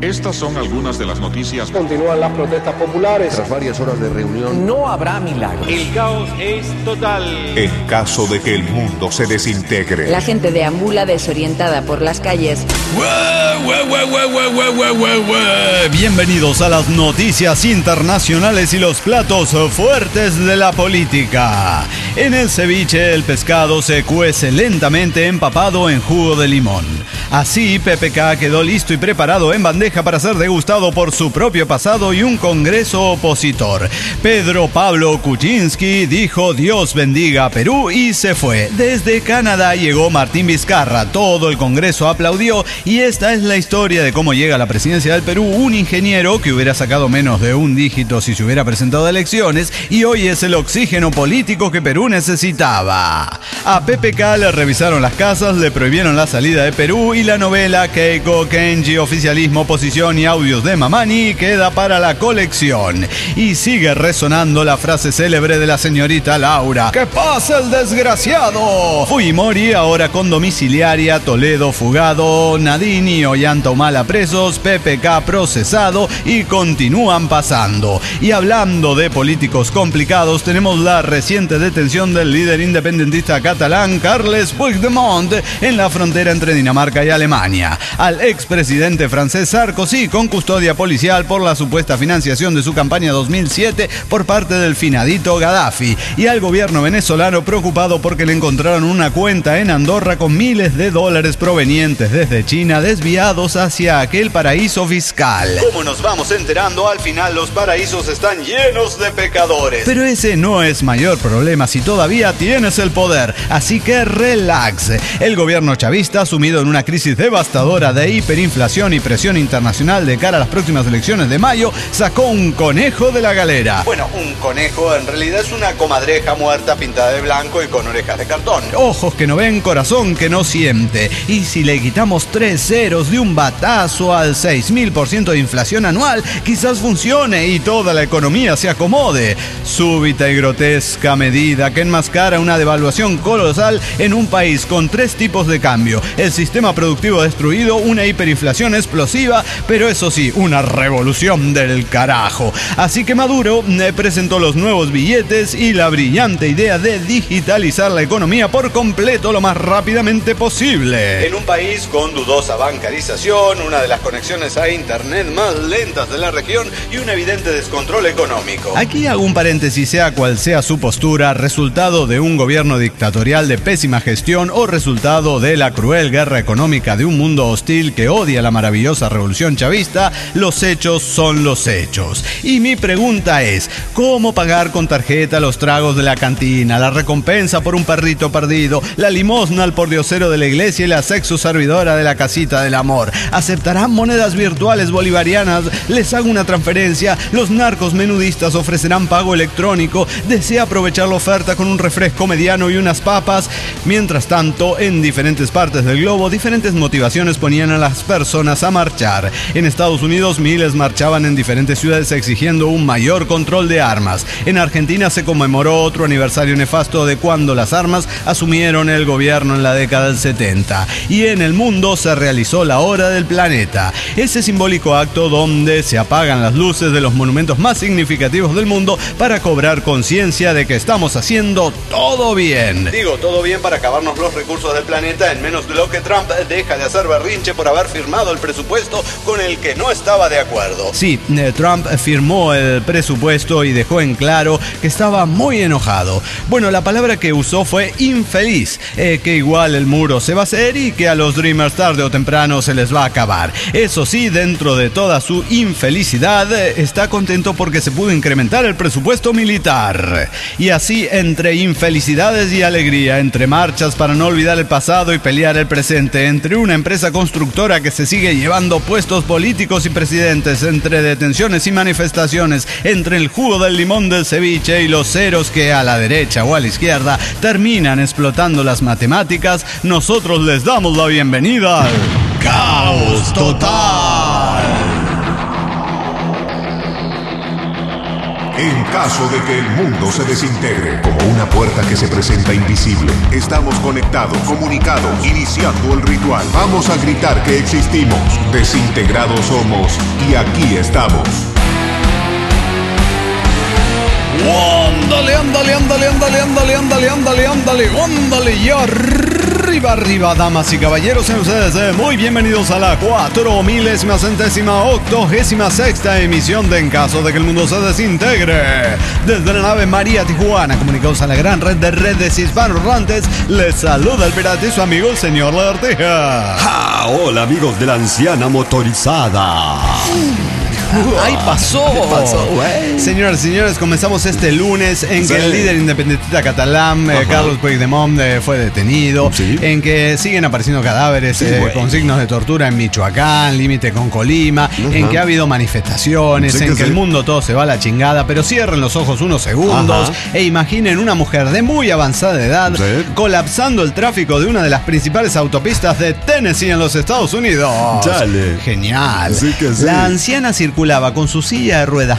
Estas son algunas de las noticias. Continúan las protestas populares. Tras varias horas de reunión, no habrá milagros. El caos es total. En caso de que el mundo se desintegre. La gente deambula desorientada por las calles. Bienvenidos a las noticias internacionales y los platos fuertes de la política. En el ceviche, el pescado se cuece lentamente empapado en jugo de limón. Así, PPK quedó listo y preparado en bandeja para ser degustado por su propio pasado y un congreso opositor. Pedro Pablo Kuczynski dijo Dios bendiga a Perú y se fue. Desde Canadá llegó Martín Vizcarra. Todo el congreso aplaudió y esta es la historia de cómo llega a la presidencia del Perú un ingeniero que hubiera sacado menos de un dígito si se hubiera presentado a elecciones y hoy es el oxígeno político que Perú necesitaba. A PPK le revisaron las casas, le prohibieron la salida de Perú y la novela Keiko, Kenji, oficialismo, oposición y audios de Mamani queda para la colección. Y sigue resonando la frase célebre de la señorita Laura: ¡que pase el desgraciado! Fujimori ahora con domiciliaria, Toledo fugado, Nadini y Ollanta Humala presos, PPK procesado y continúan pasando. Y hablando de políticos complicados, tenemos la reciente detención del líder independentista catalán Carles Puigdemont en la frontera entre Dinamarca y Alemania. Al expresidente francés Sarkozy con custodia policial por la supuesta financiación de su campaña 2007 por parte del finadito Gaddafi. Y al gobierno venezolano preocupado porque le encontraron una cuenta en Andorra con miles de dólares provenientes desde China desviados hacia aquel paraíso fiscal. Como nos vamos enterando, al final los paraísos están llenos de pecadores. Pero ese no es mayor problema si todavía tienes el poder. Así que relax. El gobierno chavista, sumido en una crisis devastadora de hiperinflación y presión internacional de cara a las próximas elecciones de mayo, sacó un conejo de la galera. Bueno, un conejo en realidad es una comadreja muerta pintada de blanco y con orejas de cartón. Ojos que no ven, corazón que no siente. Y si le quitamos 3 ceros de un batazo al 6.000% de inflación anual, quizás funcione y toda la economía se acomode. Súbita y grotesca medida que enmascara una devaluación colosal en un país con 3 tipos de cambio: el sistema productivo destruido, una hiperinflación explosiva, pero eso sí, una revolución del carajo. Así que Maduro presentó los nuevos billetes y la brillante idea de digitalizar la economía por completo lo más rápidamente posible. En un país con dudosa bancarización, una de las conexiones a internet más lentas de la región y un evidente descontrol económico. Aquí hago un paréntesis, sea cual sea su postura, resultado de un gobierno dictatorial de pésima gestión o resultado de la cruel guerra económica de un mundo hostil que odia la maravillosa revolución chavista, los hechos son los hechos. Y mi pregunta es, ¿cómo pagar con tarjeta los tragos de la cantina, la recompensa por un perrito perdido, la limosna al pordiosero de la iglesia y la sexo servidora de la casita del amor? ¿Aceptarán monedas virtuales bolivarianas? ¿Les hago una transferencia? ¿Los narcos menudistas ofrecerán pago electrónico? ¿Desea aprovechar la oferta con un refresco mediano y unas papas? Mientras tanto, en diferentes partes del globo, diferentes motivaciones ponían a las personas a marchar. En Estados Unidos, miles marchaban en diferentes ciudades exigiendo un mayor control de armas. En Argentina se conmemoró otro aniversario nefasto de cuando las armas asumieron el gobierno en la década del 70. Y en el mundo se realizó la Hora del Planeta, ese simbólico acto donde se apagan las luces de los monumentos más significativos del mundo para cobrar conciencia de que estamos haciendo todo bien. Digo, todo bien para acabarnos los recursos del planeta en menos de lo que Trump deja de hacer berrinche por haber firmado el presupuesto con el que no estaba de acuerdo. Sí, Trump firmó el presupuesto y dejó en claro que estaba muy enojado. Bueno, la palabra que usó fue infeliz, que igual el muro se va a hacer y que a los Dreamers tarde o temprano se les va a acabar. Eso sí, dentro de toda su infelicidad, está contento porque se pudo incrementar el presupuesto militar. Y así, entre infelicidades y alegría, entre marchas para no olvidar el pasado y pelear el presente, entre una empresa constructora que se sigue llevando puestos políticos y presidentes, entre detenciones y manifestaciones, entre el jugo del limón del ceviche y los ceros que a la derecha o a la izquierda terminan explotando las matemáticas, nosotros les damos la bienvenida al Caos Total. En caso de que el mundo se desintegre, como una puerta que se presenta invisible, estamos conectados, comunicados, iniciando el ritual. Vamos a gritar que existimos, desintegrados somos y aquí estamos. ¡Ándale, ándale, ándale, ándale, ándale, ándale, ándale, ándale, ándale! Y arriba, arriba, damas y caballeros, sean ustedes muy bienvenidos a la 4000ª emisión de En Caso de que el Mundo se Desintegre. Desde la nave María Tijuana, comunicados a la gran red de redes hispanohablantes, les saluda el pirata y su amigo el señor Lagartija. ¡Ja! Hola, amigos de la anciana motorizada. ¡Ay, pasó! ¿Qué pasó, güey? Señoras y señores, comenzamos este lunes en que el líder independentista catalán, Carles Puigdemont, fue detenido, en que siguen apareciendo cadáveres con signos de tortura en Michoacán, límite con Colima, en que ha habido manifestaciones, en que el mundo todo se va a la chingada, pero cierren los ojos unos segundos e imaginen una mujer de muy avanzada edad colapsando el tráfico de una de las principales autopistas de Tennessee en los Estados Unidos. Chale. Genial. Sí que sí. La anciana circulaba con su silla de ruedas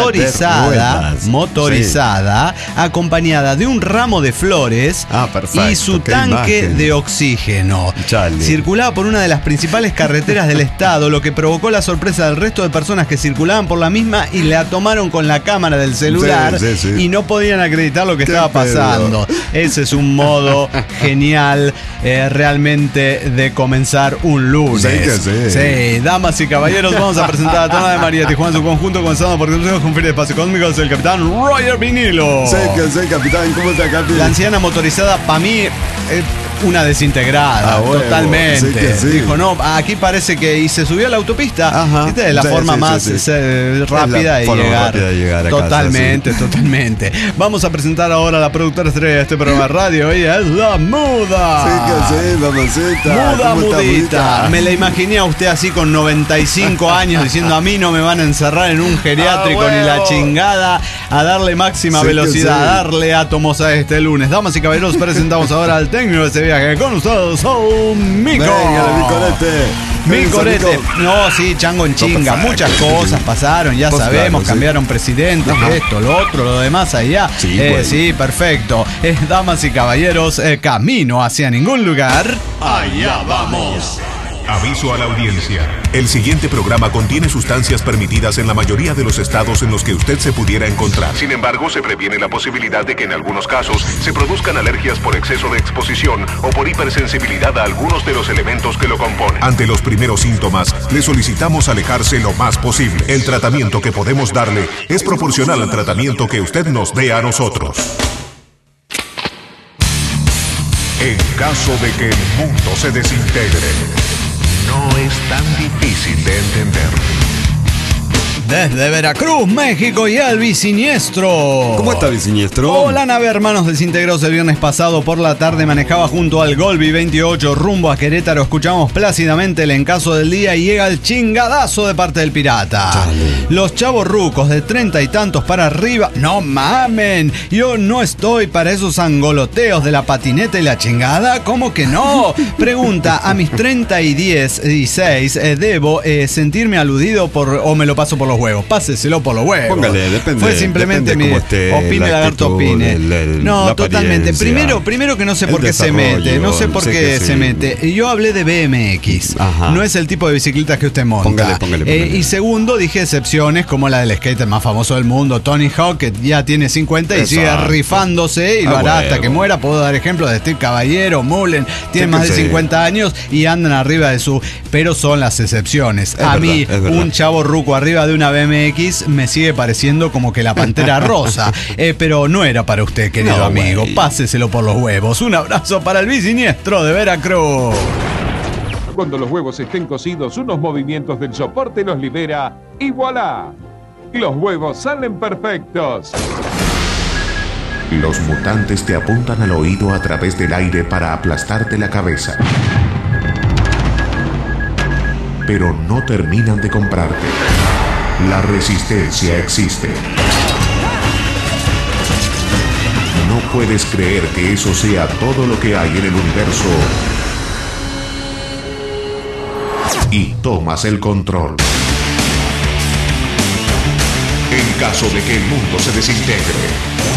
motorizada, acompañada de un ramo de flores y su tanque de oxígeno. Chale. Circulaba por una de las principales carreteras del estado, lo que provocó la sorpresa del resto de personas que circulaban por la misma y la tomaron con la cámara del celular y no podían acreditar lo que estaba pasando. Ese es un modo genial realmente de comenzar un lunes. Sí, damas y caballeros, vamos a presentar a toda de María Tijuana en su conjunto, comenzando por el Consejo de Espacio Cósmico, es el capitán Roger Vinilo. Sí, capitán, ¿cómo está, capitán? La anciana motorizada, para mí, una desintegrada, totalmente. Dijo, no, aquí parece que... Y se subió a la autopista. ¿Viste? De la forma más rápida de llegar a totalmente, casa, totalmente. Vamos a presentar ahora a la productora estrella de este programa de radio. Ella es la Muda. Mamacita. Mudita. Me la imaginé a usted así con 95 años diciendo, a mí no me van a encerrar en un geriátrico ni la chingada, a darle máxima velocidad, a darle átomos a este lunes. Damas y caballeros, presentamos ahora al técnico de este viaje con ustedes, Mico. Mi corete. No, sí, chango en chinga. Muchas cosas pasaron, ya sabemos. Cambiaron presidentes, esto, lo otro, lo demás allá. Sí, perfecto. Damas y caballeros, camino hacia ningún lugar. Allá vamos. Aviso a la audiencia. El siguiente programa contiene sustancias permitidas en la mayoría de los estados en los que usted se pudiera encontrar. Sin embargo, se previene la posibilidad de que en algunos casos se produzcan alergias por exceso de exposición o por hipersensibilidad a algunos de los elementos que lo componen. Ante los primeros síntomas, le solicitamos alejarse lo más posible. El tratamiento que podemos darle es proporcional al tratamiento que usted nos dé a nosotros. En caso de que el mundo se desintegre, no es tan difícil de entender. Desde Veracruz, México, y Elvis Siniestro. ¿Cómo está, Elvis Siniestro? Oh, la nave Hermanos Desintegrados el viernes pasado por la tarde manejaba junto al Golby 28 rumbo a Querétaro. Escuchamos plácidamente el encaso del día y llega el chingadazo de parte del pirata. Chale. Los chavos rucos de 30 y tantos para arriba. No mamen, yo no estoy para esos angoloteos de la patineta y la chingada. ¿Cómo que no? Pregunta, a mis 30 y 16 debo sentirme aludido o me lo paso por los huevos. Páseselo por los huevos. Póngale, depende. Fue simplemente mi opine, Lagarto opine. No, totalmente. Primero que no sé por qué se mete. No sé por qué se mete. Yo hablé de BMX. No es el tipo de bicicletas que usted monta. Póngale. Y segundo, dije excepciones como la del skater más famoso del mundo, Tony Hawk, que ya tiene 50 y sigue rifándose y lo hará hasta que muera. Puedo dar ejemplos de Steve Caballero, Mullen, tienen más de 50 años y andan arriba de su... Pero son las excepciones. A mí, un chavo ruco arriba de una BMX me sigue pareciendo como que la Pantera Rosa. Pero no era para usted, querido amigo. Páseselo por los huevos. Un abrazo para el Bisiniestro de Veracruz. Cuando los huevos estén cocidos, unos movimientos del soporte los libera y ¡voilá! Los huevos salen perfectos. Los mutantes te apuntan al oído a través del aire para aplastarte la cabeza. Pero no terminan de comprarte. La resistencia existe. No puedes creer que eso sea todo lo que hay en el universo. Y tomas el control. en caso de que el mundo se desintegre.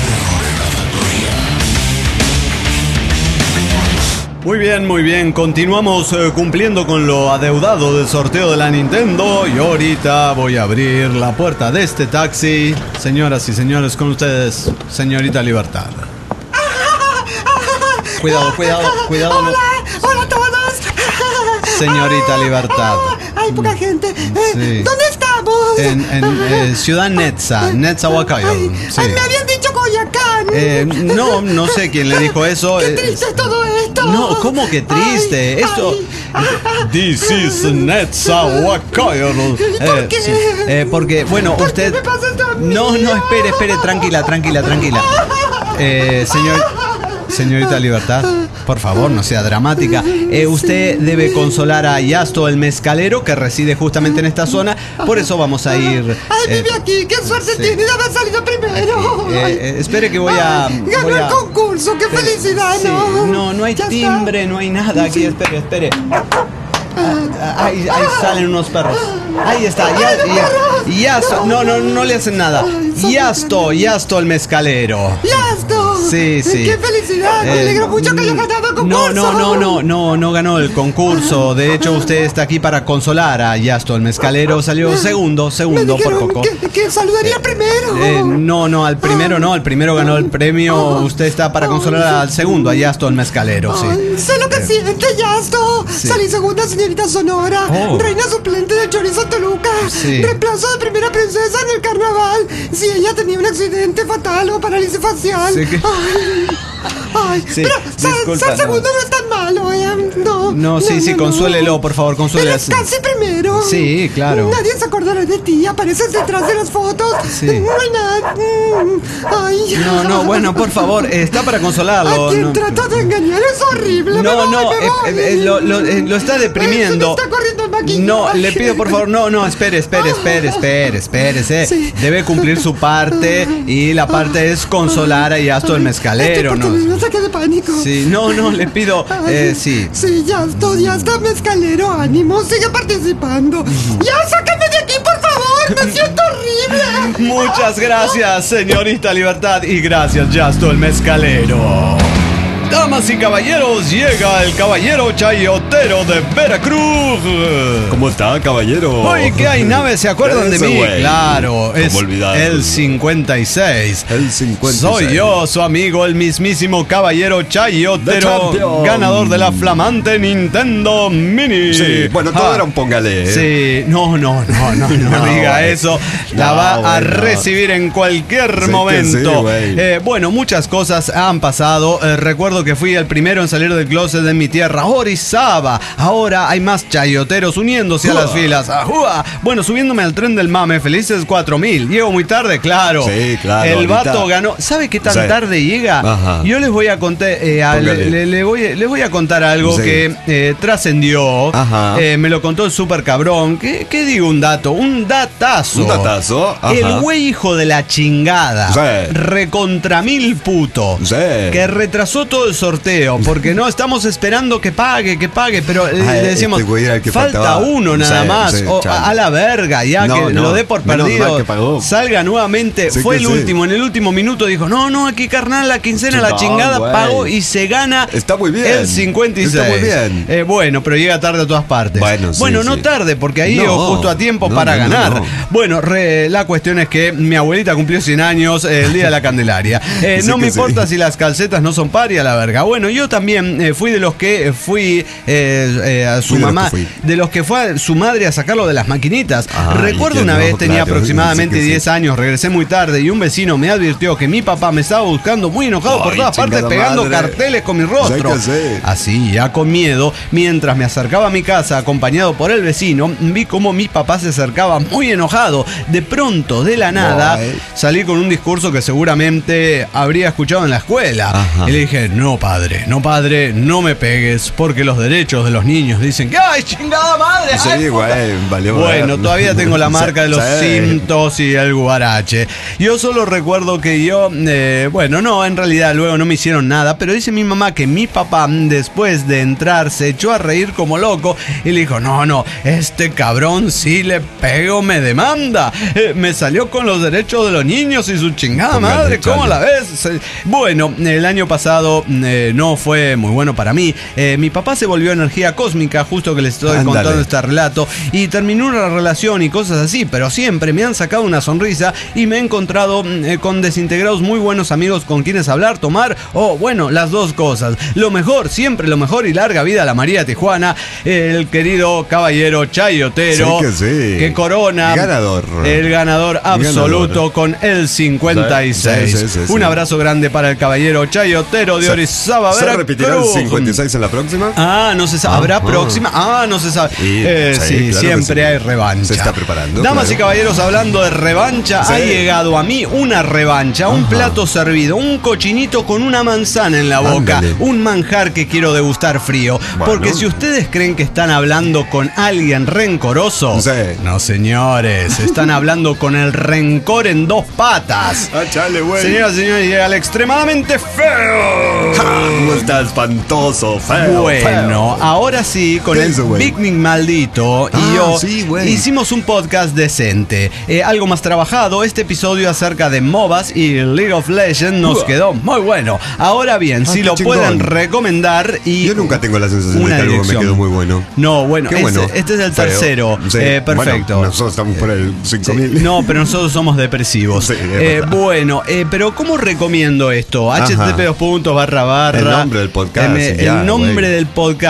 Muy bien, continuamos cumpliendo con lo adeudado del sorteo de la Nintendo y ahorita voy a abrir la puerta de este taxi. Señoras y señores, con ustedes, señorita Libertad. Cuidado. Hola a todos. Señorita Libertad. Hay poca gente. Sí. ¿Dónde estamos? En Ciudad Netza, Huacayo. Sí. Me habían dicho Coyoacán. No sé quién le dijo eso. Qué triste todo esto. No, ¿cómo que triste? Esto. This is Netza, Huacayo. ¿Por qué? Sí. Porque, bueno, ¿Por usted. qué me pasa esto a mí? No, espere, tranquila. Señorita Libertad, por favor, no sea dramática. Usted debe consolar a Yasto el mezcalero, que reside justamente en esta zona. Por eso vamos a ir. Vive aquí. Qué suerte sí. tiene de haber salido primero. Espere que voy a. Ganó el concurso. Qué felicidad, sí, ¿no? No hay Ya timbre, no hay nada aquí. Espere. Ahí salen unos perros. Ahí está. Yasto. No le hacen nada. Yasto el mezcalero. ¡Yasto! Sí. ¡Qué felicidad! Me alegro mucho que haya ganado el concurso. No ganó el concurso. De hecho, usted está aquí para consolar a Yasto el mezcalero. Salió segundo por poco. Que saludaría primero. No, al primero no. Al primero ganó el premio. Usted está para consolar al segundo, a Yasto el mezcalero, sí. Sé lo que siente, Yasto. Sí. Salí segunda, señorita Sonora. Reina suplente de Chorizo Toluca. Sí. Reemplazo de primera princesa en el carnaval. Si ella tenía un accidente fatal o parálisis facial. Sí, Ay, sí, pero ser segundo no es tan malo, No, consuélelo, por favor, consuélelo. Eres casi primero. Sí, claro. Nadie se acordará de ti, apareces detrás de las fotos. Sí. No hay nada. Ay. No, bueno, por favor, está para consolarlo. A quien trato de engañar es horrible. Lo está deprimiendo. Se me está corriendo el maquillaje. No, le pido por favor, espere. Sí. Debe cumplir su parte y la parte es consolar a Yasto el mezcalero, ¿no? No saque de pánico. Sí, le pido, sí. Sí, ya está mezcalero, ánimo, sigue participando. Ya, sácame de aquí, por favor, me siento horrible. Muchas gracias, señorita Libertad, y gracias, Yasto el mezcalero. Damas y caballeros, llega el caballero chayotero de Veracruz. ¿Cómo está, caballero? Hoy que hay naves, ¿se acuerdan de mí? Güey. Claro, es el 56. El 56. Soy yo, su amigo, el mismísimo caballero chayotero, ganador de la flamante Nintendo Mini. Sí, bueno, todo era un póngale. Sí, no diga eso. La va a recibir en cualquier momento. Bueno, muchas cosas han pasado. Recuerdo que fui el primero en salir del closet de mi tierra, Orizaba. Ahora hay más chayoteros uniéndose a las filas. ¡Ajúa! Bueno, subiéndome al tren del mame, felices 4000. Llego muy tarde, claro. Sí, claro. El vato ganó. ¿Sabe qué tan tarde llega? Ajá. Yo les voy a contar, les voy a contar algo que trascendió. Me lo contó el super cabrón. ¿Qué digo un dato? Un datazo. Un datazo. Ajá. El güey hijo de la chingada. Recontra mil puto. Que retrasó todo el sorteo, porque no estamos esperando que pague, pero le decimos, falta uno nada más, a la verga, ya que lo dé por perdido, salga nuevamente, fue el último, en el último minuto dijo, no, aquí carnal, la quincena, la chingada, pagó y se gana el 56. Está muy bien. Bueno, pero llega tarde a todas partes. Bueno, no tarde, porque ahí llegó justo a tiempo para ganar. Bueno, la cuestión es que mi abuelita cumplió 100 años el día de la Candelaria. No me importa si las calcetas no son paria, la verga. Bueno, yo también fui de los que fui a su mamá, de los que fue a su madre a sacarlo de las maquinitas. Recuerdo una vez, tenía aproximadamente 10 años, regresé muy tarde y un vecino me advirtió que mi papá me estaba buscando muy enojado por todas partes, pegando carteles con mi rostro. Así, ya con miedo, mientras me acercaba a mi casa acompañado por el vecino, vi cómo mi papá se acercaba muy enojado. De pronto, de la nada, salí con un discurso que seguramente habría escuchado en la escuela. Y le dije, no no padre, no me pegues, porque los derechos de los niños dicen que ¡ay, chingada madre! Sí, ay, güey, valió. Bueno, todavía tengo la marca de los cintos y el guarache. Yo solo recuerdo que yo, en realidad luego no me hicieron nada, pero dice mi mamá que mi papá, después de entrar, se echó a reír como loco y le dijo, no, este cabrón si le pego me demanda. Me salió con los derechos de los niños y su chingada madre, ¿cómo la ves? Bueno, el año pasado no fue muy bueno para mí. Mi papá se volvió energía cósmica, justo que les estoy contando este relato, y terminó una relación y cosas así, pero siempre me han sacado una sonrisa y me he encontrado con desintegrados muy buenos amigos con quienes hablar, tomar, las dos cosas. Lo mejor, siempre lo mejor, y larga vida a la María Tijuana, el querido caballero Chayotero, que corona el ganador absoluto con el 56. Un abrazo grande para el caballero Chayotero de Orizaba, Veracruz. ¿Se repetirá el 56 en la próxima? No se sabe. ¿Habrá próxima? No se sabe. Sí, claro, siempre hay revancha. Se está preparando. Damas y caballeros, hablando de revancha, ha llegado a mí una revancha, un plato servido, un cochinito con una manzana en la boca, un manjar que quiero degustar frío. Porque si ustedes creen que están hablando con alguien rencoroso, no señores, están hablando con el rencor en dos patas. Señoras y señores, llega el extremadamente feo. ¿Cómo está espantoso, feo? Bueno, ahora sí, con el Big Nick maldito y yo hicimos un podcast decente, algo más trabajado. Este episodio acerca de MOBAs y League of Legends nos quedó muy bueno. Ahora bien, si lo pueden recomendar y... Yo nunca tengo la sensación de que algo me quedó muy bueno. No, bueno, este es el tercero. Perfecto. Bueno, nosotros estamos por el 5000. No, pero nosotros somos depresivos. Pero ¿cómo recomiendo esto? http:// El nombre del podcast. El nombre del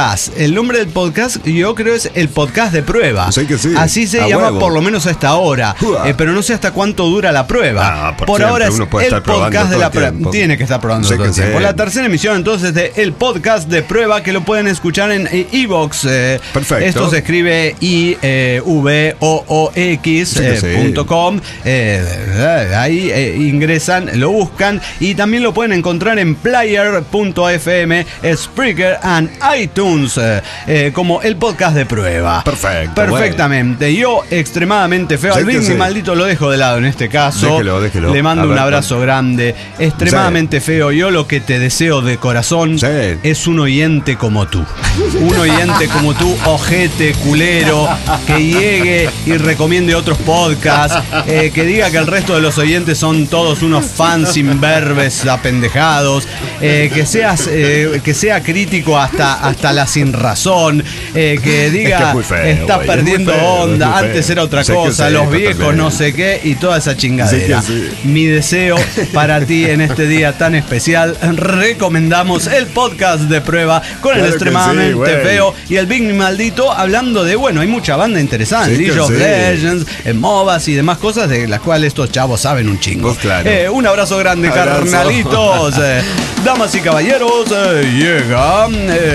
podcast yo creo es el podcast de prueba. Así se llama por lo menos a esta hora. Pero no sé hasta cuánto dura la prueba. Por ahora es el podcast de la prueba. Tiene que estar probando todo el tiempo. La tercera emisión entonces de el podcast de prueba, que lo pueden escuchar en iVoox. Perfecto. Esto se escribe ivoox.com. Ahí ingresan, lo buscan, y también lo pueden encontrar en player.fm, Spreaker and iTunes, como el podcast de prueba. Perfectamente. Yo, extremadamente feo, al Big maldito lo dejo de lado en este caso. Déjelo. Le mando un abrazo grande. Extremadamente feo. Yo lo que te deseo de corazón es un oyente como tú. Un oyente como tú, ojete, culero, que llegue y recomiende otros podcasts, que diga que el resto de los oyentes son todos unos fans imberbes, apendejados, que sea crítico hasta la sin razón, que diga está perdiendo onda, antes era otra cosa, los viejos no sé qué y toda esa chingadera. Mi deseo para ti en este día tan especial, recomendamos el podcast de prueba con el extremadamente feo y el Big Maldito, hablando de, hay mucha banda interesante, League of Legends, MOBAs y demás cosas de las cuales estos chavos saben un chingo. Un abrazo grande, carnalitos. Damas y caballeros, llega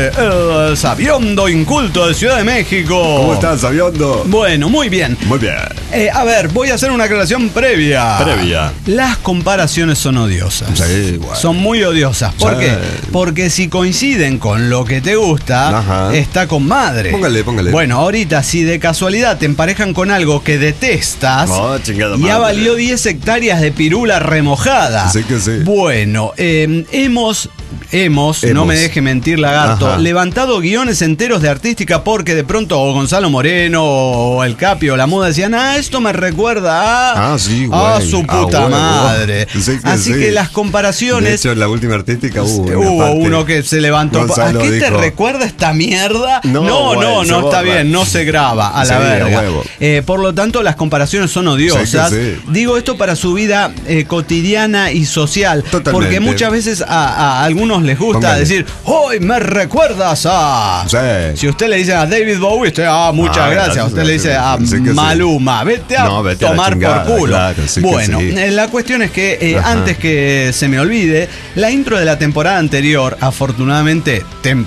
el Sabiondo Inculto de Ciudad de México. ¿Cómo estás, Sabiondo? Bueno, muy bien. A ver, voy a hacer una aclaración previa. Las comparaciones son odiosas. Son muy odiosas. ¿Por qué? Porque si coinciden con lo que te gusta, está con madre. Póngale. Bueno, ahorita, si de casualidad te emparejan con algo que detestas, ya valió 10 hectáreas de pirula remojada. Bueno, hemos, no me deje mentir, lagarto, levantado guiones enteros de artística porque de pronto o Gonzalo Moreno o el Capi o la Muda decían, esto me recuerda a su puta madre. Así que las comparaciones... De hecho, en la última artística hubo uno que se levantó. ¿A qué te recuerda esta mierda? No, está bien, no se graba, a la verga. Por lo tanto, las comparaciones son odiosas. Digo esto para su vida cotidiana y social. Porque muchas veces a algunos les gusta decir, ¡hoy me recuerdas a...! Si usted le dice a David Bowie, usted, muchas gracias. Usted le dice a Maluma, vete a tomar por culo. Bueno, la cuestión es que antes que se me olvide, la intro de la temporada anterior, afortunadamente,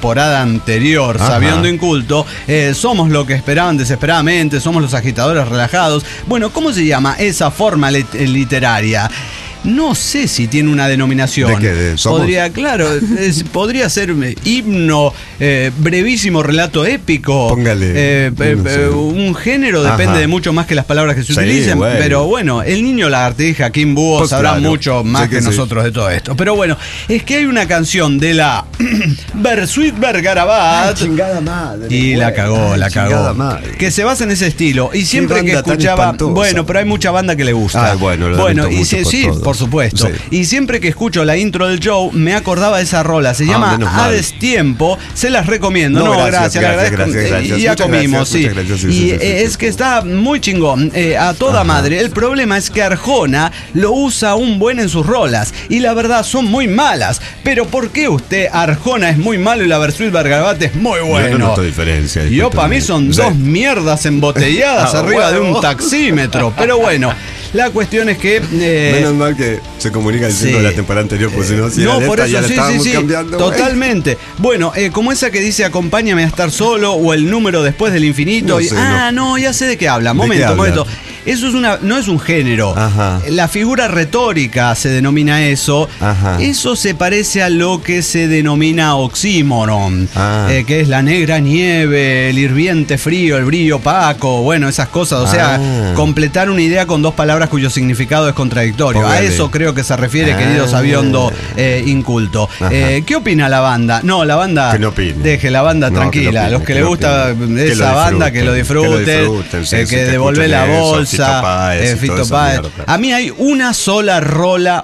Sabiondo Inculto, somos lo que esperaban desesperadamente, somos los agitadores relajados. Bueno, ¿cómo se llama esa forma literaria? no sé si tiene una denominación. ¿De qué? ¿De Somos? Podría ser himno, brevísimo relato épico. Póngale. No sé. Un género depende de mucho más que las palabras que se utilizan. Bueno. Pero bueno, el niño lagartija, Kim Búho, Pues sabrá claro, mucho más que nosotros de todo esto. Pero bueno, es que hay una canción de la Bersuit Vergarabat. Chingada madre. Y la cagó. Madre. Que se basa en ese estilo. Y siempre que escuchaba. Bueno, pero hay mucha banda que le gusta. Y sí, por supuesto. Sí. Y siempre que escucho la intro del show, me acordaba de esa rola. Se llama A Destiempo. Se las recomiendo. Gracias, le agradezco. Gracias. Y ya comimos, sí. Y es que está muy chingón. A toda madre. El problema es que Arjona lo usa un buen en sus rolas. Y la verdad son muy malas. Pero ¿por qué usted, Arjona es muy malo y la Bersuit Vergarabat es muy bueno? Yo no noto diferencia. Yo para mí son dos mierdas embotelladas arriba de un taxímetro. Pero bueno, la cuestión es que... menos mal que se comunica diciendo de la temporada anterior, pues si no, por eso, ya estábamos cambiando. Totalmente. Bueno, como esa que dice acompáñame a estar solo o el número después del infinito. Ya sé de qué habla. Momento. Eso no es un género. Ajá. La figura retórica se denomina eso. Ajá. Eso se parece a lo que se denomina oxímoron, que es la negra nieve, el hirviente frío, el brillo opaco, bueno, esas cosas. O sea, completar una idea con dos palabras cuyo significado es contradictorio. A eso creo que se refiere, querido sabiondo inculto. ¿Qué opina la banda? No, la banda... Que no opine. Deje la banda tranquila. Los que le gusta esa banda, que lo disfruten, que devuelve la bolsa. Fito Páez. A mí hay una sola rola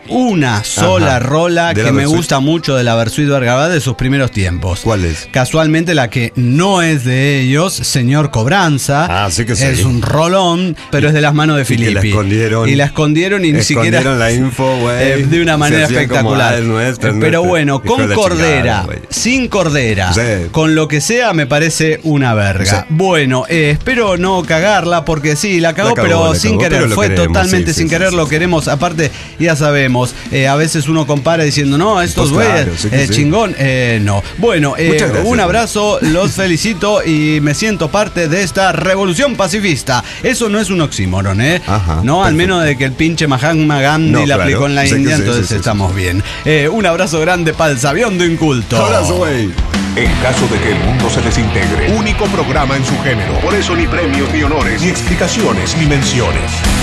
que me gusta mucho de la Bersuit Vergarabat de sus primeros tiempos. ¿Cuál es? Casualmente la que no es de ellos, Señor Cobranza. Sí que sí. Es un rolón, pero es de las manos de Filippi. Y la escondieron y ni siquiera la info, de una manera espectacular. Pero bueno, con Cordera, sin Cordera, con lo que sea, me parece una verga. Bueno, espero no cagarla porque sí, la cagó, pero sin querer, fue totalmente sin querer, lo queremos. Aparte, ya sabemos, a veces uno compara diciendo, no, estos güeyes, chingón, no. Bueno, un abrazo, los felicito y me siento parte de esta revolución pacifista. Eso no es un oxímoron, no, al menos de que el pinche Mahatma Gandhi la aplicó en la India, entonces estamos bien. Un abrazo grande para el sabiondo inculto. Abrazo, güey. En caso de que el mundo se desintegre, único programa en su género. Por eso ni premios, ni honores, ni explicaciones, ni menciones.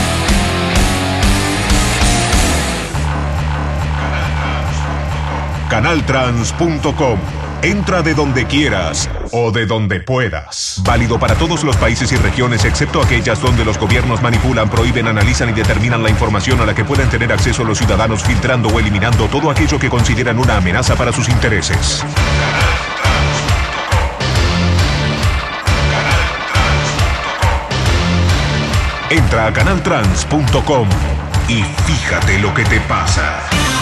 Canaltrans.com. Entra de donde quieras o de donde puedas. Válido para todos los países y regiones, excepto aquellas donde los gobiernos manipulan, prohíben, analizan y determinan la información a la que pueden tener acceso los ciudadanos, filtrando o eliminando todo aquello que consideran una amenaza para sus intereses. Entra a canaltrans.com y fíjate lo que te pasa.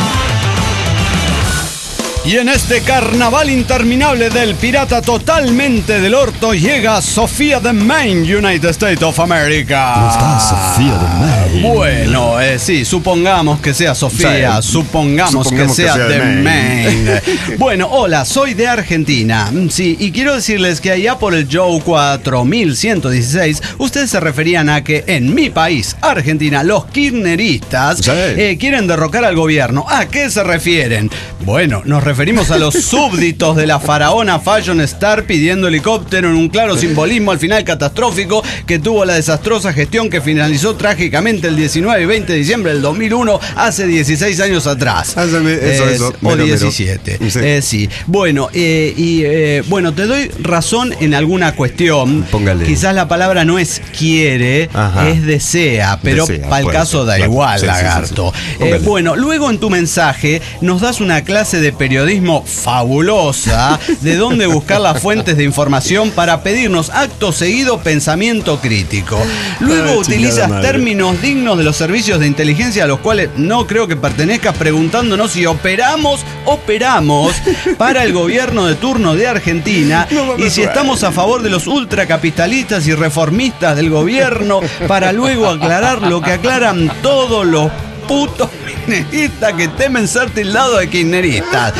Y en este carnaval interminable del pirata totalmente del orto llega Sofía de Maine, United States of America. ¿Cómo está Sofía de Maine? Bueno, sí, supongamos que sea Sofía, supongamos que sea de Maine. Bueno, hola, soy de Argentina. Sí, y quiero decirles que allá por el show 4116, ustedes se referían a que en mi país, Argentina, los kirchneristas quieren derrocar al gobierno. ¿A qué se refieren? Bueno, nos referimos a los súbditos de la faraona Fashion Star pidiendo helicóptero en un claro simbolismo al final catastrófico que tuvo la desastrosa gestión que finalizó trágicamente el 19 y 20 de diciembre del 2001, hace 16 años atrás. Eso. O 17. Sí. Bueno, bueno, te doy razón en alguna cuestión. Póngale. Quizás la palabra no es quiere, es desea, pero para el caso da igual, lagarto. Bueno, luego en tu mensaje nos das una clase de periodismo fabulosa de dónde buscar las fuentes de información para pedirnos acto seguido pensamiento crítico. Luego utilizas términos dignos de los servicios de inteligencia a los cuales no creo que pertenezcas, preguntándonos si operamos para el gobierno de turno de Argentina y si estamos a favor de los ultracapitalistas y reformistas del gobierno, para luego aclarar lo que aclaran todos los putos kirchneristas que temen ser tildados de kirchneristas.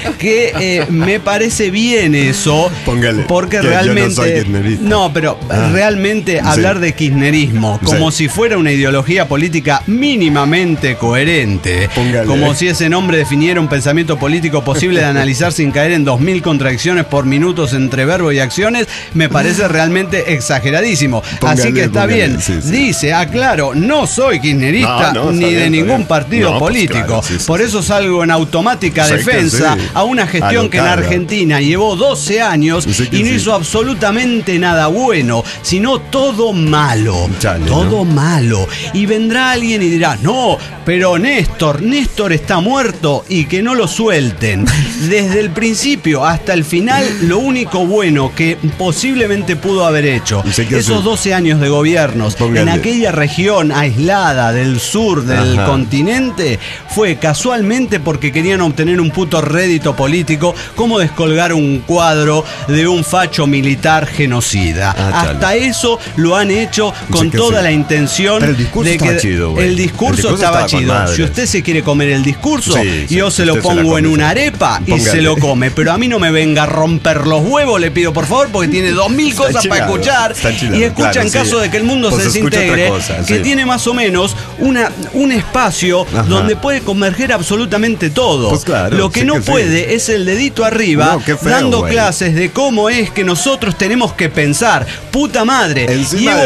Que me parece bien eso. Póngale, porque que realmente. Yo no soy kirchnerista. No, pero realmente hablar de kirchnerismo como si fuera una ideología política mínimamente coherente. Póngale. Como si ese nombre definiera un pensamiento político posible de analizar sin caer en 2000 contradicciones por minutos entre verbos y acciones, me parece realmente exageradísimo. Póngale, así que está póngale, bien. sí. Dice, aclaro, no soy kirchnerista ni de ningún partido político. Claro, por eso salgo en automática Sí, defensa a una gestión que en Argentina llevó 12 años y no hizo absolutamente nada bueno, sino todo malo. Chale, todo malo. Y vendrá alguien y dirá, no, pero Néstor está muerto y que no lo suelten. Desde el principio hasta el final, lo único bueno que posiblemente pudo haber hecho esos 12 años de gobiernos en aquella región aislada del sur del continente fue casualmente porque querían obtener un puto rédito político, como descolgar un cuadro de un facho militar genocida. Hasta eso lo han hecho con toda la intención de que el discurso estaba chido. Si usted se quiere comer el discurso, yo se lo pongo en una arepa y se lo come. Pero a mí no me venga a romper los huevos, le pido por favor, porque tiene 2000 cosas para escuchar. Y escucha en caso de que el mundo se desintegre, que tiene más o menos un espacio donde puede converger absolutamente todo. Pues claro, lo que no puede es el dedito arriba dando clases de cómo es que nosotros tenemos que pensar. Puta madre, llevo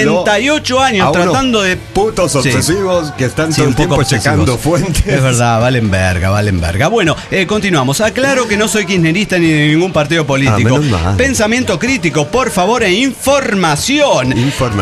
78 años tratando de... putos obsesivos que están todo el tiempo checando fuentes. Es verdad, valen verga. Bueno, continuamos. Aclaro que no soy kirchnerista ni de ningún partido político. Pensamiento crítico, por favor, e información.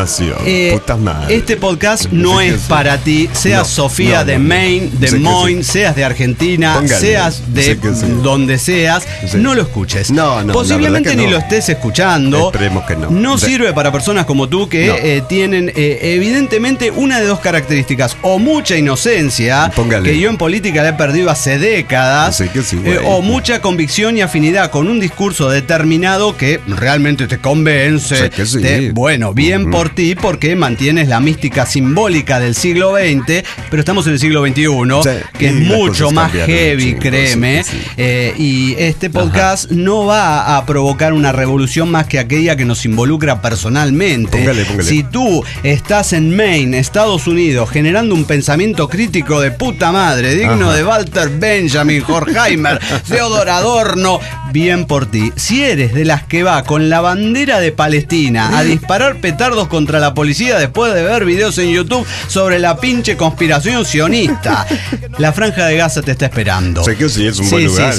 Puta madre. Este podcast no es para ti, seas Sofía de Maine, de Moines, seas de Argentina, seas de donde seas, no lo escuches. Posiblemente ni lo estés escuchando. Esperemos que no. No sirve para personas como tú que tienen evidentemente una de dos características: o mucha inocencia, que yo en política la he perdido hace décadas, o mucha convicción y afinidad con un discurso determinado que realmente te convence. Bueno, bien por ti, porque mantienes la mística simbólica del siglo XX, pero estamos en el siglo XXI, que es mucho más heavy, créeme. Y este podcast no va a provocar una revolución más que aquella que nos involucra personalmente. Póngale. Si tú estás en Maine, Estados Unidos, generando un pensamiento crítico de puta madre, digno de Walter Benjamin, Horkheimer, Theodor Adorno, bien por ti. Si eres de las que va con la bandera de Palestina a disparar petardos contra la policía después de ver videos en YouTube sobre la pinche conspiración sionista, la Franja de Gaza te está esperando. Sé que sí, es un buen lugar.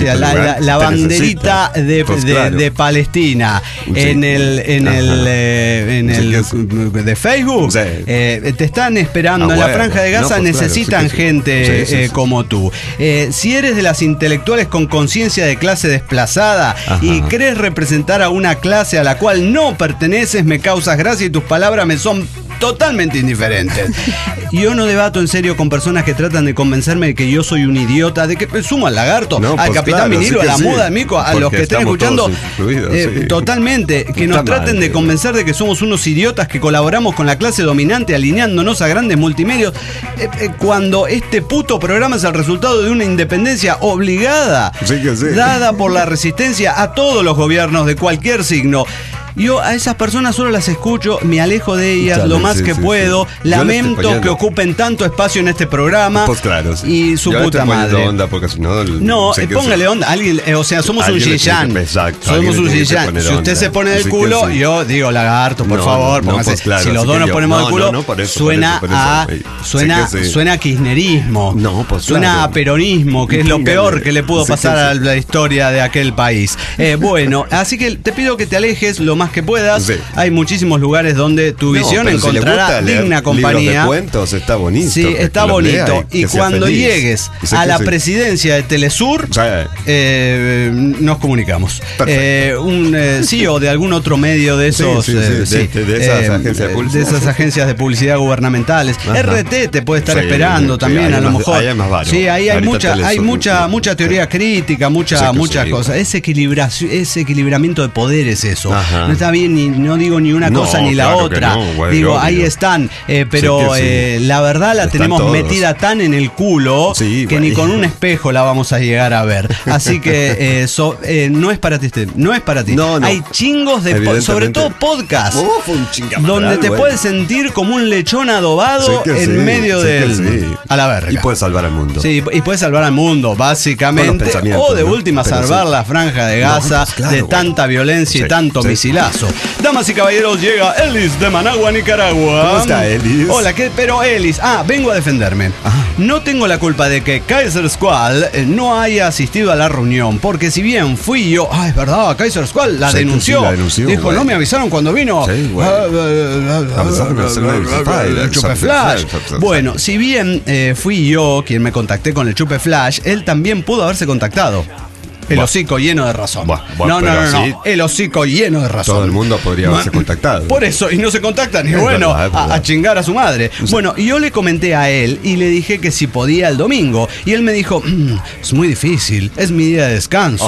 La banderita de Palestina en el de Facebook te están esperando. En la Franja de Gaza necesitan gente como tú. Si eres de las intelectuales con conciencia de clase desplazada y crees representar a una clase a la cual no perteneces, me causas gracia y tus palabras me son totalmente indiferentes. Yo no debato en serio con personas que tratan de convencerme de que yo soy un idiota, de que sumo al lagarto, al Capitán Vinilo, a la Muda, al Mico, a los que estén escuchando, totalmente, que nos traten de convencer de que somos unos idiotas que colaboramos con la clase dominante alineándonos a grandes multimedios, cuando este puto programa es el resultado de una independencia obligada, dada por la resistencia a todos los gobiernos de cualquier signo. Yo a esas personas solo las escucho, me alejo de ellas lo más que puedo. Lamento que ocupen tanto espacio en este programa. Pues claro, y su puta madre. Onda porque si no, póngale onda. Alguien, o sea, somos un Xiyán. Somos un Xiyán. Si usted se pone del culo, yo digo lagarto, por favor, póngase. Pues claro, si los dos nos ponemos del culo, suena a kirchnerismo. Suena a peronismo, que es lo peor que le pudo pasar a la historia de aquel país. Bueno, así que te pido que te alejes lo más que puedas. Hay muchísimos lugares donde tu visión encontrará digna compañía. Libros de cuentos, está bonito. Sí, está bonito. Y cuando llegues a la presidencia de Telesur, nos comunicamos. Un CEO de algún otro medio de esos, de esas agencias de publicidad gubernamentales. RT te puede estar esperando también, a lo mejor. Sí, ahí hay mucha teoría crítica, muchas cosas. Ese equilibramiento de poderes, eso. está bien, no digo ni una cosa ni la otra. Digo, ahí están, pero la verdad la tenemos metida tan en el culo que ni con un espejo la vamos a llegar a ver. Así que no es para ti. No es para ti. No. Hay chingos de sobre todo podcast donde te puedes sentir como un lechón adobado en medio del a la verga. Y puedes salvar al mundo. Sí, y puedes salvar al mundo, básicamente. O de última salvar la franja de Gaza de tanta violencia y tanto misilazo. Damas y caballeros, llega Ellis de Managua, Nicaragua. ¿Cómo está Ellis? Hola, pero Ellis, vengo a defenderme. No tengo la culpa de que Kaiser Squall no haya asistido a la reunión, porque si bien fui yo, es verdad, Kaiser Squall la denunció. Dijo, no me avisaron cuando vino. El Chupe Flash. Bueno, si bien fui yo quien me contacté con el Chupe Flash, él también pudo haberse contactado. El hocico lleno de razón. No. El hocico lleno de razón. Todo el mundo podría haberse contactado. Por eso, y no se contactan. Y bueno, a chingar a su madre. Bueno, y yo le comenté a él y le dije que si podía el domingo. Y él me dijo, es muy difícil, es mi día de descanso.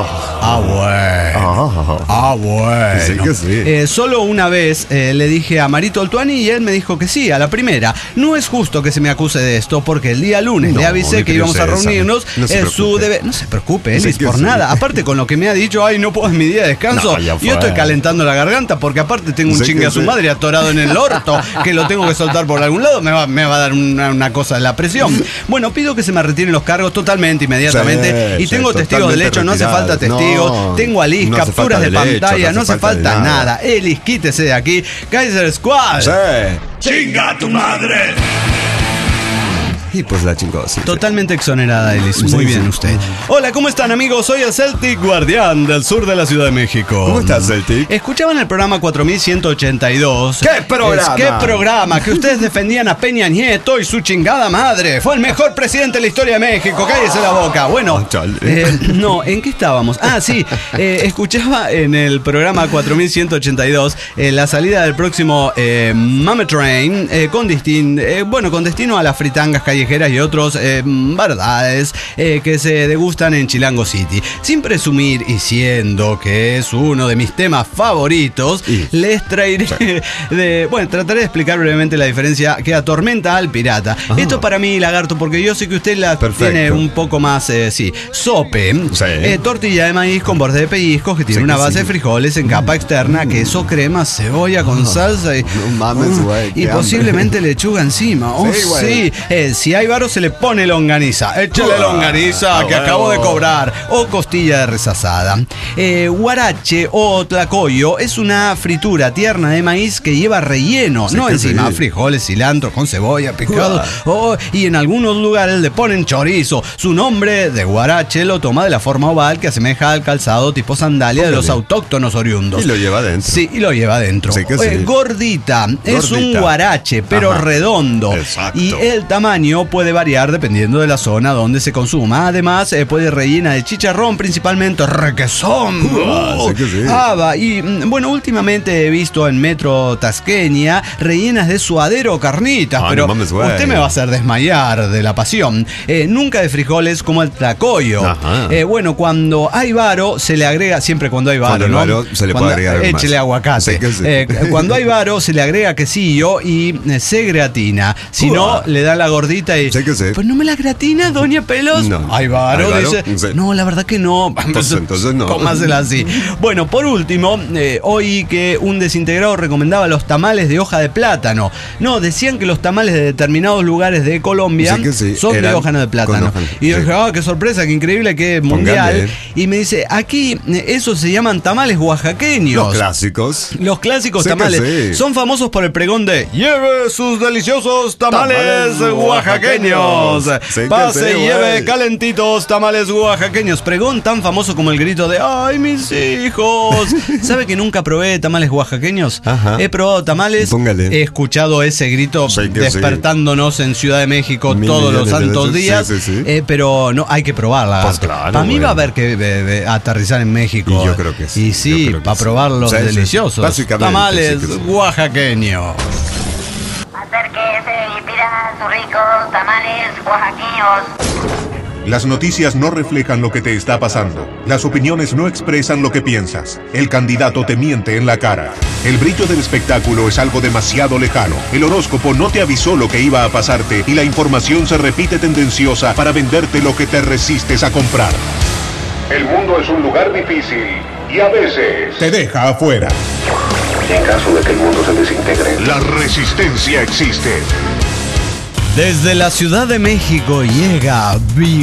Bueno. Sí que sí. Solo una vez le dije a Marito Oltuani y él me dijo que sí, a la primera. No es justo que se me acuse de esto porque el día lunes le avisé que íbamos a reunirnos. Es su deber. No se preocupe, Ellis. Por nada, aparte con lo que me ha dicho, no puedo, es mi día de descanso. Yo estoy calentando la garganta porque aparte tengo un chingue a su madre atorado en el orto que lo tengo que soltar por algún lado, me va a dar una cosa de la presión. Bueno, pido que se me retiren los cargos totalmente, inmediatamente. Y tengo testigos del hecho, no hace falta testigos. Tengo a Liz, capturas de pantalla, no hace falta nada. Ellis, quítese de aquí. Kaiser Squall. ¡Chinga tu madre! Y pues la chingó, sí. Totalmente exonerada, Ellis. Muy bien usted. Hola, ¿cómo están, amigos? Soy el Celtic Guardián del sur de la Ciudad de México. ¿Cómo estás, Celtic? Escuchaban el programa 4182. ¿Qué programa? ¿Qué programa? Que ustedes defendían a Peña Nieto y su chingada madre. Fue el mejor presidente de la historia de México. Cállese la boca. Bueno, no, ¿en qué estábamos? Sí, escuchaba en el programa 4182 la salida del próximo Mame Train con destino a las fritangas callejeras y otros verdades que se degustan en Chilango City. Sin presumir y siendo que es uno de mis temas favoritos, les traeré trataré de explicar brevemente la diferencia que atormenta al pirata. Esto para mí, lagarto, porque yo sé que usted la tiene un poco más, sope. Tortilla de maíz con borde de pellizcos que tiene una base de frijoles en capa externa, queso, crema, cebolla con salsa y posiblemente lechuga encima. Si hay varo se le pone longaniza. Échale longaniza que acabo de cobrar. O costilla de resazada. Huarache o tlacoyo es una fritura tierna de maíz que lleva relleno, no encima, frijoles, cilantro con cebolla picado. Y en algunos lugares le ponen chorizo. Su nombre de huarache lo toma de la forma oval que asemeja al calzado tipo sandalia de los autóctonos oriundos. Y lo lleva adentro. Sí, y lo lleva adentro. Gordita es un huarache, pero redondo. Exacto. Y el tamaño puede variar dependiendo de la zona donde se consuma. Además, puede rellena de chicharrón, principalmente requesón. Haba. Y bueno, últimamente he visto en Metro Tasqueña rellenas de suadero o carnitas, pero usted me va a hacer desmayar de la pasión. Nunca de frijoles como el tlacoyo. Bueno, cuando hay varo, se le agrega, siempre cuando hay varo, se le puede agregar algo más. Échele aguacate. Cuando hay varo, se le agrega quesillo y se gratina. Si no, le da la gordita y... Pues no me la gratina, doña Pelos. Hay varo, dice. No, la verdad que no. Entonces no. Cómasela así. Bueno, por último, oí que un desintegrado recomendaba los tamales de hoja de plátano. No, decían que los tamales de determinados lugares de Colombia son de hoja de plátano. Y yo dije, qué sorpresa, qué increíble, qué mundial. Y me dice, aquí esos se llaman tamales oaxaqueños. Los clásicos tamales. Son famosos por el pregón de lleve sus deliciosos tamales oaxaqueños. Pase y lleve calentitos tamales oaxaqueños. Pregón tan famoso como el grito de ¡ay, mis hijos! ¿Sabe que nunca probé tamales oaxaqueños? He probado tamales. He escuchado ese grito despertándonos en Ciudad de México todos los santos días. Pero no, hay que probarla. Pues claro, para mí va a haber que aterrizar en México. Y yo creo que sí. Y sí, para probar los deliciosos tamales oaxaqueños. Acérquese y pida sus ricos tamales oaxaqueños. Las noticias no reflejan lo que te está pasando. Las opiniones no expresan lo que piensas. El candidato te miente en la cara. El brillo del espectáculo es algo demasiado lejano. El horóscopo no te avisó lo que iba a pasarte y la información se repite tendenciosa para venderte lo que te resistes a comprar. El mundo es un lugar difícil y a veces te deja afuera. En caso de que el mundo se desintegre, la resistencia existe. Desde la Ciudad de México llega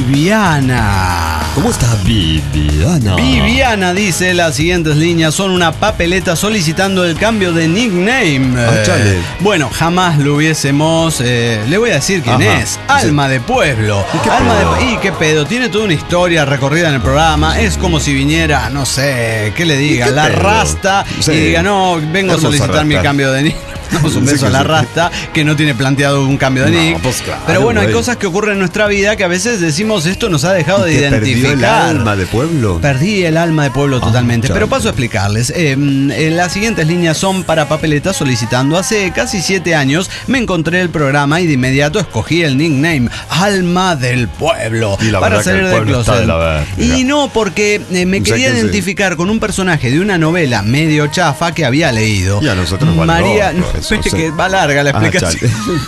Viviana. ¿Cómo está Viviana? Viviana dice las siguientes líneas son una papeleta solicitando el cambio de nickname. Chale. Bueno, jamás lo hubiésemos. Le voy a decir quién es. Alma de Pueblo. ¿Y qué pedo? Tiene toda una historia recorrida en el programa. Es como si viniera, no sé, ¿qué le diga? La pedo? Rasta y diga, no, vengo a solicitar mi cambio de nickname. Damos un beso a la Rasta que no tiene planteado un cambio de nick. Pues claro, pero bueno, hay güey. cosas que ocurren en nuestra vida que a veces decimos esto nos ha dejado de identificar. ¿Perdió el alma de Pueblo? Perdí el alma de Pueblo totalmente. chale. Pero paso a explicarles. Las siguientes líneas son para papeletas solicitando. Hace casi 7 años me encontré el programa y de inmediato escogí el nickname Alma del Pueblo. Y la para verdad que salir el del pueblo está closet. de la verga. Y no, porque me quería que sí. identificar con un personaje de una novela medio chafa que había leído. Y a nosotros vale María, loco no, eso, espere sí. que va larga la explicación.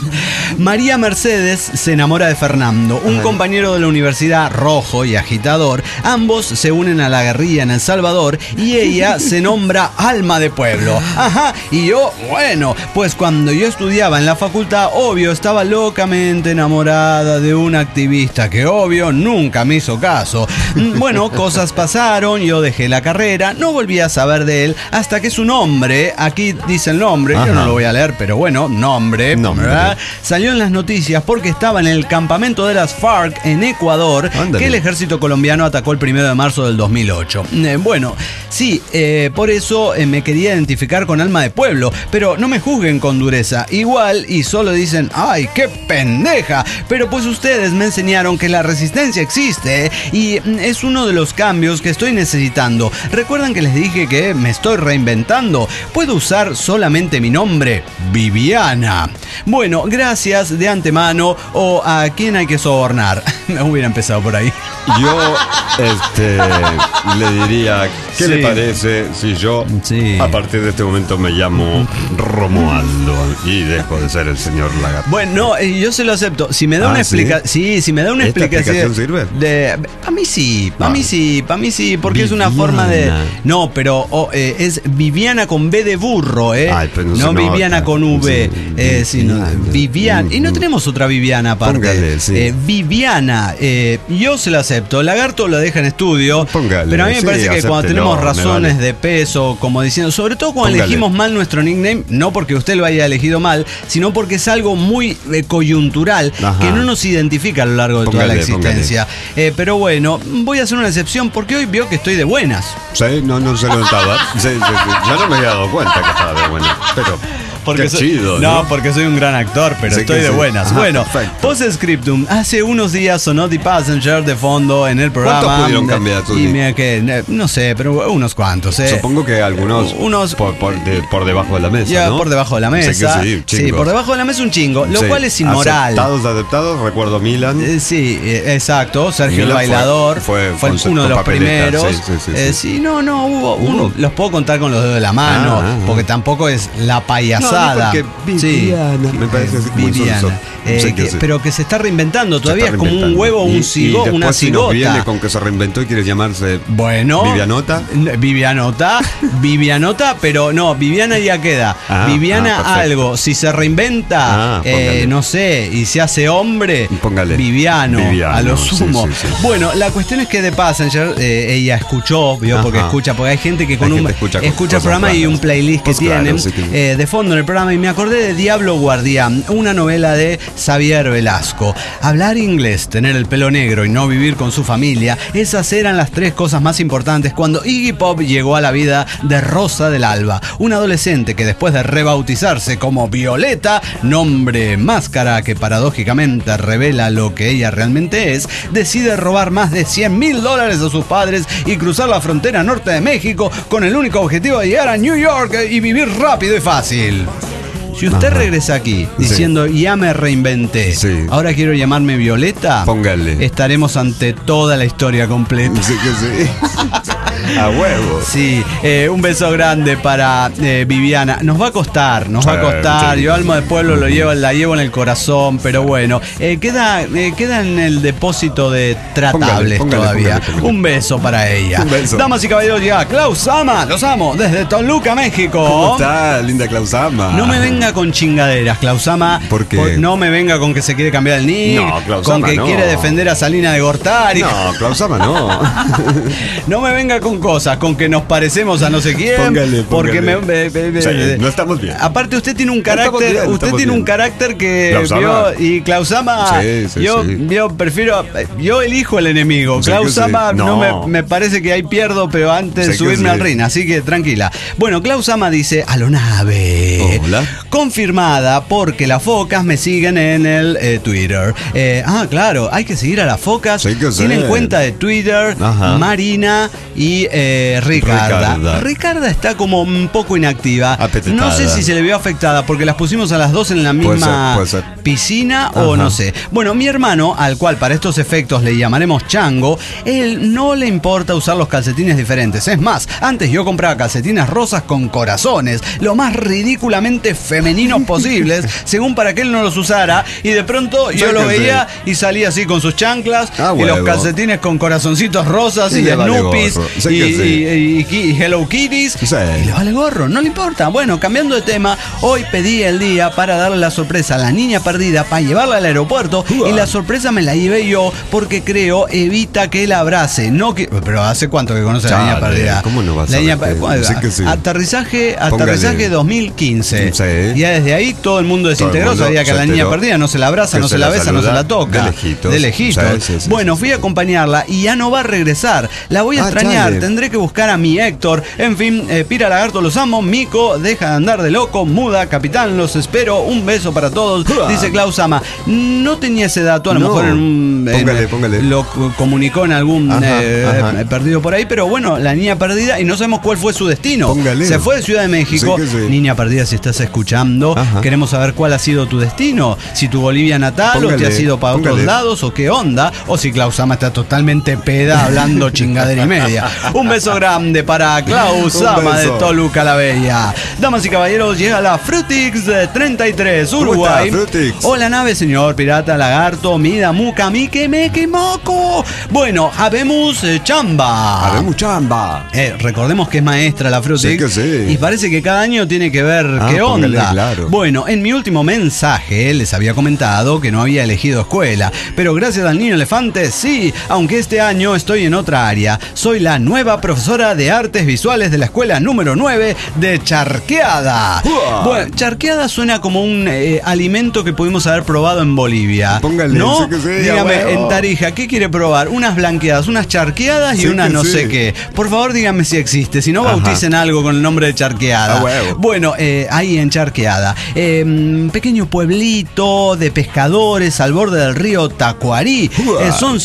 María Mercedes se enamora de Fernando, un compañero de la universidad rojo y agitador. Ambos se unen a la guerrilla en El Salvador y ella se nombra Alma de Pueblo. Ajá, y yo, bueno, pues cuando yo estudiaba en la facultad, obvio, estaba locamente enamorada de un activista que obvio nunca me hizo caso. Bueno, cosas pasaron, yo dejé la carrera, no volví a saber de él hasta que su nombre, aquí dice el nombre, yo no lo voy a leer, pero bueno, nombre. ¿verdad? Salió en las noticias porque estaba en el campamento de las FARC en Ecuador. Ándale. Que el ejército colombiano atacó el 1 de marzo del 2008. Bueno, sí, por eso me quería identificar con Alma de Pueblo, pero no me juzguen con dureza. Igual y solo dicen, ¡ay, qué pendeja! Pero pues ustedes me enseñaron que la resistencia existe y es uno de los cambios que estoy necesitando. ¿Recuerdan que les dije que me estoy reinventando? Puedo usar solamente mi nombre, Viviana. Bueno, gracias de antemano. O a quién hay que sobornar. Me hubiera empezado por ahí. Yo le diría, ¿qué le parece si yo a partir de este momento me llamo Romualdo y dejo de ser el señor Lagarto? Bueno, yo se lo acepto. Si me da una explicación. Sí, si me da una explicación. ¿Sirve? Para mí sí, para mí sí, porque Viviana. Es una forma de. No, pero es Viviana con B de burro, Ay, pues no Viviana con V. Sino Viviana. Y no tenemos otra Viviana aparte. Póngale, sí. Viviana, yo se la acepto. Lagarto la deja en estudio. Póngale, pero a mí me parece que cuando tenemos razones de peso, como diciendo, sobre todo cuando elegimos mal nuestro nickname, no porque usted lo haya elegido mal, sino porque es algo muy coyuntural. Ajá. Que no nos identifica a lo largo de toda la existencia. Pero bueno, voy a hacer una excepción porque hoy veo que estoy de buenas. Sí, no se lo notaba. Ya no me había dado cuenta que estaba de buenas. Pero porque chido, ¿no? Porque soy un gran actor, pero estoy de buenas. Ajá, bueno, post-scriptum. Hace unos días sonó The Passenger de fondo en el programa. ¿Cuántos pudieron cambiar tu y mira que, no sé, pero unos cuantos. Supongo que algunos por debajo de la mesa, ya, ¿no? por debajo de la mesa. Sí, por debajo de la mesa un chingo, lo cual es inmoral. Adaptados, recuerdo Milan. Sí, exacto. Sergio Milan el Bailador fue uno de los primeros. Sí. No, hubo uno. Los puedo contar con los dedos de la mano, porque tampoco es la payasada. Viviana, me parece así como Viviana, pero que se está reinventando todavía, es como un huevo, un cigoto, una cigota. Si viene con que se reinventó y quiere llamarse Vivianota, pero no, Viviana ya queda. Viviana algo, si se reinventa, no sé, y se hace hombre, póngale Viviano, a lo sumo. Sí. Bueno, la cuestión es que The Passenger, ella escuchó, vio, porque hay gente que escucha el programa y un playlist que tienen de fondo en el programa, y me acordé de Diablo Guardián, una novela de Xavier Velasco. Hablar inglés, tener el pelo negro y no vivir con su familia, esas eran las 3 cosas más importantes cuando Iggy Pop llegó a la vida de Rosa del Alba, una adolescente que después de rebautizarse como Violeta, nombre máscara que paradójicamente revela lo que ella realmente es, decide robar más de $100,000 a sus padres y cruzar la frontera norte de México con el único objetivo de llegar a New York y vivir rápido y fácil. Si usted regresa aquí diciendo ya me reinventé, ahora quiero llamarme Violeta, póngale. Estaremos ante toda la historia completa. Sí que sí. A huevo. Sí, un beso grande para Viviana. Nos va a costar. Yo Alma de Pueblo la llevo en el corazón, pero bueno, queda en el depósito de tratables todavía. Póngale. Un beso para ella. Un beso. Damas y caballeros, ya Klaus Sama, los amo, desde Toluca, México. ¿Cómo está, linda Klaus Sama? No me venga con chingaderas, Klaus Sama. ¿Por qué? No me venga con que se quiere cambiar el nick, con que quiere defender a Salina de Gortari. No, Klaus Sama no. No me venga con cosas, con que nos parecemos a no sé quién. Póngale. Porque no estamos bien. Aparte usted tiene un carácter que y Klaus Sama, yo prefiero, yo elijo el enemigo. Klaus Sama no me parece que ahí pierdo, pero antes de subirme al ring, así que tranquila. Bueno, Klaus Sama dice a lo nave. Hola. Confirmada porque las focas me siguen en el Twitter. Claro, hay que seguir a las focas. Tienen cuenta de Twitter. Ajá. Marina y Ricarda. Ricarda está como un poco inactiva. Apetetada. No sé si se le vio afectada porque las pusimos a las dos en la misma puede ser. piscina. Ajá. O no sé. Bueno, mi hermano, al cual para estos efectos le llamaremos Chango, él no le importa usar los calcetines diferentes. Es más, antes yo compraba calcetines rosas con corazones, lo más ridículamente femeninos posibles, según para que él no los usara, y de pronto yo lo veía y salía así con sus chanclas y los calcetines con corazoncitos rosas y Snoopys y Hello Kitties, y le vale gorro, no le importa. Bueno, cambiando de tema, hoy pedí el día para darle la sorpresa a la niña perdida, para llevarla al aeropuerto, y la sorpresa me la llevé yo porque creo evita que la abrace. Pero ¿hace cuánto que conoce a la niña perdida? ¿Cómo no vas a saber? Aterrizaje 2015. Ya desde ahí todo el mundo desintegró, sabía que a la niña perdida no se la abraza, no se la besa, no se la toca. De lejitos. Bueno, fui a acompañarla y ya no va a regresar. La voy a extrañar, tendré que buscar a mi Héctor. En fin, Pira Lagarto, los amo. Mico, deja de andar de loco. Muda, capitán, los espero. Un beso para todos. Dice Klaus Sama. No tenía ese dato, a lo mejor póngale. Lo comunicó en algún perdido por ahí, pero bueno, la niña perdida, y no sabemos cuál fue su destino. Póngale. Se fue de Ciudad de México. Niña perdida, si estás escuchando, queremos saber cuál ha sido tu destino. Si tu Bolivia natal, o te has ido para otros lados, o qué onda, o si Klaus Sama está totalmente peda hablando chingadera y media. Un beso grande para Klaus Sama de Toluca la Bella. Damas y caballeros, llega la Frutix de 33, Uruguay. Hola nave, señor pirata, lagarto, mida, muca, mique, meque, moco. Bueno, habemos chamba. Recordemos que es maestra la Frutix. Y parece que cada año tiene que ver qué onda. Claro. Bueno, en mi último mensaje les había comentado que no había elegido escuela, pero gracias al niño elefante sí, aunque este año estoy en otra área. Soy la nueva profesora de artes visuales de la escuela número 9 de Charqueada. Bueno, Charqueada suena como un alimento que pudimos haber probado en Bolivia. Póngale, ¿no? Dígame, en Tarija, ¿qué quiere probar? Unas blanqueadas, unas charqueadas y unas no sé qué. Por favor, díganme si existe. Si no, bauticen algo con el nombre de Charqueada. Bueno, ahí en Charqueada. Pequeño pueblito de pescadores al borde del río Tacuarí. Son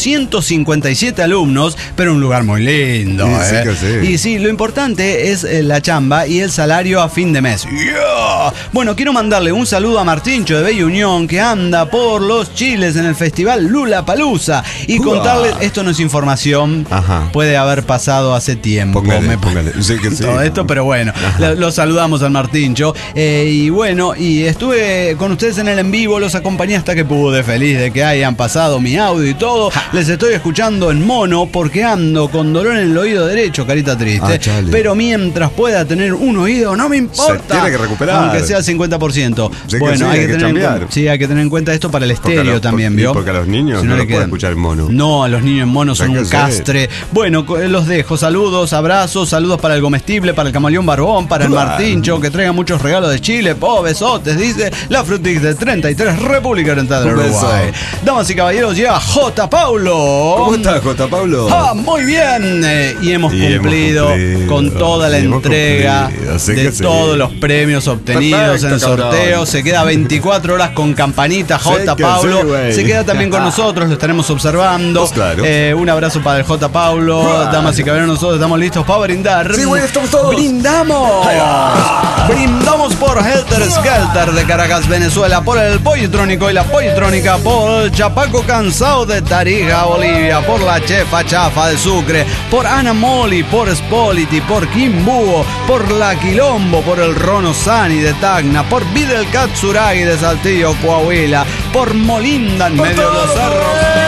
157 alumnos, pero un lugar muy lindo. Y sí, lo importante es la chamba y el salario a fin de mes. Bueno, quiero mandarle un saludo a Martincho de Bella Unión, que anda por los Chiles en el festival Lollapalooza, y contarle, esto no es información, puede haber pasado hace tiempo. Póngale. Todo esto, pero bueno, los saludamos al Martincho. Y bueno, y estuve con ustedes en el en vivo, los acompañé hasta que pude, feliz de que hayan pasado mi audio y todo. Les estoy escuchando en mono porque ando con dolor en el oído derecho, carita triste. Pero mientras pueda tener un oído, no me importa. Se tiene que recuperar. Aunque sea el 50%. Bueno, hay que tener en cuenta esto para el estéreo también, ¿vio? Porque a los niños no les pueden escuchar en mono. No, a los niños en mono son un castre. Bueno, los dejo. Saludos, abrazos, saludos para el Comestible, para el Camaleón Barbón, para el Martincho, que traiga muchos regalos de Chile. Besotes, dice la Frutix de 33, República Oriental del Uruguay. Damas y caballeros, llega J. Paulo. ¿Cómo estás, J. Paulo? Muy bien. y hemos cumplido con toda la entrega de todos los premios obtenidos en el sorteo. Se queda 24 horas con campanita J. Paulo. Se queda también con nosotros, lo estaremos observando. Pues claro. Un abrazo para el J. Paulo. Damas y caballeros, nosotros estamos listos para brindar. Sí, güey, estamos todos. ¡Brindamos! Brindamos por Helter Skelter de Caracas, Venezuela, por el Pollitrónico y la Pollitrónica, por el Chapaco Cansado de Tarija, Bolivia, por la Chefa Chafa de Sucre, por Ana Moli, por Spoliti, por Kimbuo, por la Quilombo, por el Rono Sani de Tacna, por Videl Katsuragi de Saltillo, Coahuila, por Molinda en medio de los cerros.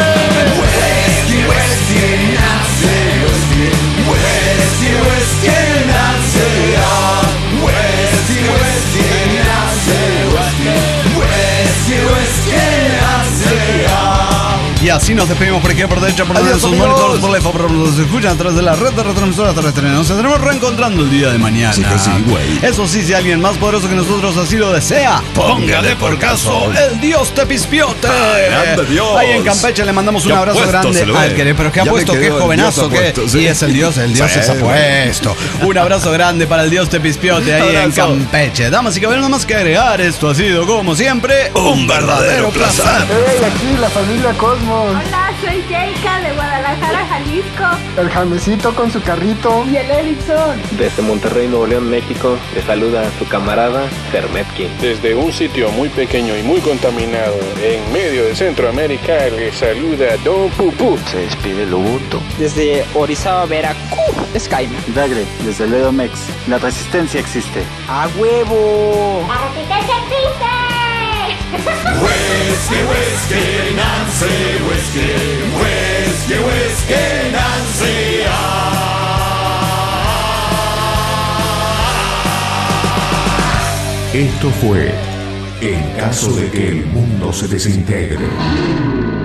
Y así nos despedimos por aquí, por derecha, por donde sus monitores, por lejos, por donde se escuchan a través de la red de retransmisoras terrestres. Nos estaremos reencontrando el día de mañana. Sí, güey. Eso sí, si alguien más poderoso que nosotros así lo desea, póngale por caso el Dios Tepispiote. Ahí en Campeche le mandamos un abrazo grande al que, pero que ha puesto, que es jovenazo, que y es el Dios es apuesto. Un abrazo grande para el Dios Tepispiote ahí en Campeche. Damas y caballeros, nada más que agregar, esto ha sido como siempre un verdadero placer. Hey, aquí la familia Cosmo. Hola, soy Jayka de Guadalajara, Jalisco. El Jamesito con su carrito. Y el Erickson. Desde Monterrey, Nuevo León, México, le saluda a su camarada Fermetkin. Desde un sitio muy pequeño y muy contaminado en medio de Centroamérica, le saluda Don Pupú. Se despide el Ubuntu. Desde Orizaba, Veracruz, Skyme. Dagre, desde Ledomex. La resistencia existe. ¡A huevo! ¡La resistencia existe! Whiskey, whiskey, Nancy, whiskey, whiskey, whiskey, Nancy. Esto fue En caso de que el mundo se desintegre.